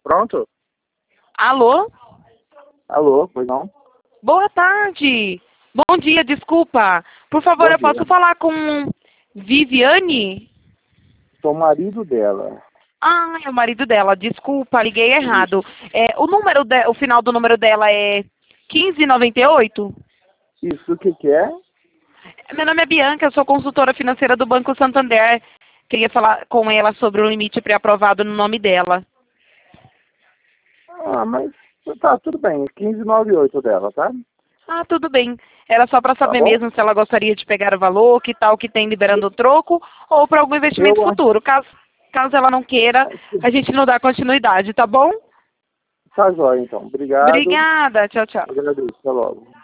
Pronto? Alô? Alô, pois não? Boa tarde. Bom dia, desculpa. Por favor, Bom eu dia. posso falar com Viviane? Sou o marido dela. Ah, é o marido dela. Desculpa, liguei errado. O final do número dela é 1598? Isso, o que que é? Meu nome é Bianca, eu sou consultora financeira do Banco Santander. Queria falar com ela sobre o limite pré-aprovado no nome dela. Ah, mas tá, tudo bem. 1598 dela, tá? Ah, tudo bem. Era só para Tá saber bom? mesmo se ela gostaria de pegar o valor, que tal que tem liberando o troco, ou para algum investimento Eu acho futuro. Caso ela não queira, que a gente não dá continuidade, tá bom? tá jóia, então. Obrigado. Obrigada. Tchau, tchau. Agradeço. Até logo.